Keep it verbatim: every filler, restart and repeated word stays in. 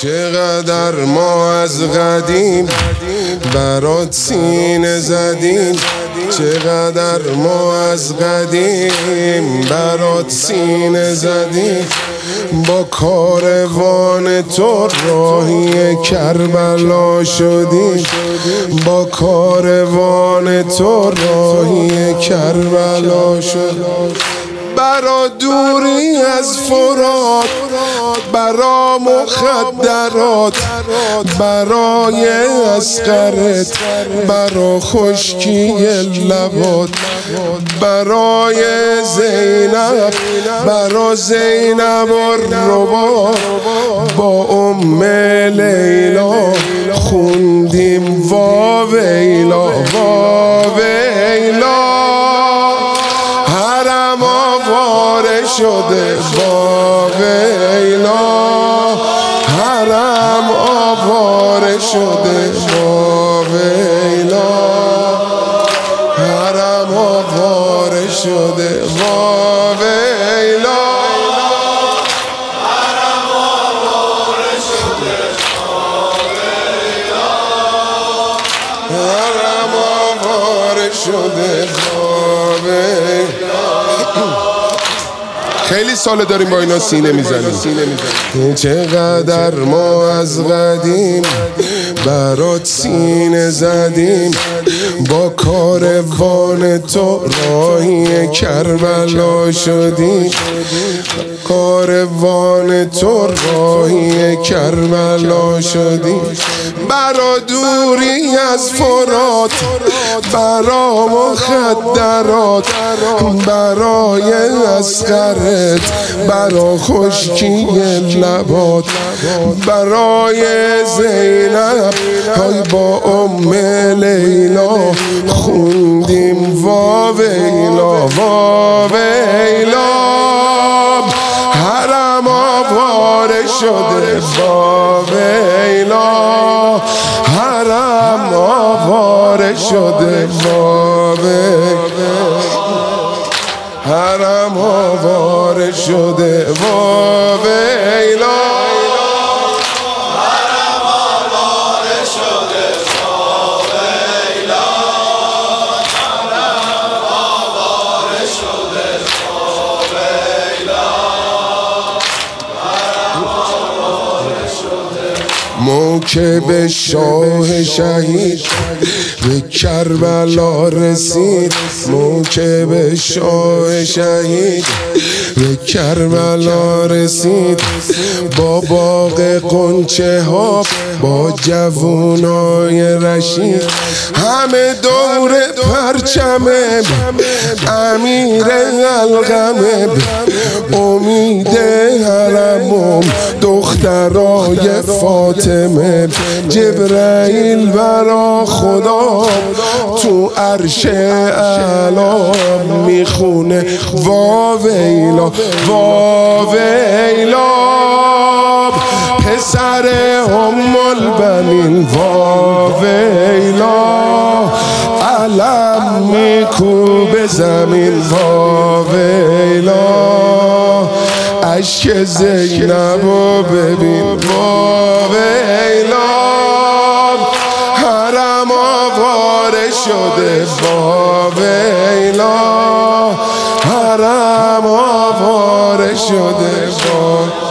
چقدر ما از قدیم برات سینه زدیم، چقدر ما از قدیم برات سینه زدیم. با کاروان تو راهی کربلا شدیم، با کاروان تو راهی کربلا شدیم. برا دوری از فرات، برا مخدرات، برای اسقرت، برا خشکی لبات، برای زینب، برا زینب الربا با ام لیلا خوندیم وا ویلا وا ویلا. حرم آواره شده وا ویلا، حرم آواره شده وا ویلا، حرم آواره شده وا ویلا، حرم آواره شده وا ویلا، حرم آواره شده وا ویلا. خیلی سال داریم با اینا سینه میزنیم. چقدر ما از قدیم برات سینه زدیم، با کاروان تو راهی کربلا شدیم، کاروان تو راهی کربلا شدیم. برا دوری از فرات، برا مخدرات، برای اسقرت، برا خشکی لبات، برای زینب های با ام لیلا خوندیم وا ویلا وا ویلا. حرم آواره شده وا ویلا، حرم آواره شده وا ویلا، حرم آواره شده وا ویلا، حرم آواره شده وا ویلا، حرم آواره شده وا ویلا، حرم آواره شده. موکب شاه شهید به کربلا رسید، موکب شاه شهید به کربلا رسید. با باغ قنچه ها، با جوونای رشید، همه دور پرچم امیر الغمه، امید حرمم دخترای فاطمه. جبرائیل برا خدا تو عرش اعلا میخونه وا ویلا وا ویلا. پسر ام البنین وا ویلا، علم میکوبه زمین وا ویلا. اشک زینبو ببین وا ویلا، حرم آواره شده وا ویلا، حرم آواره شده وا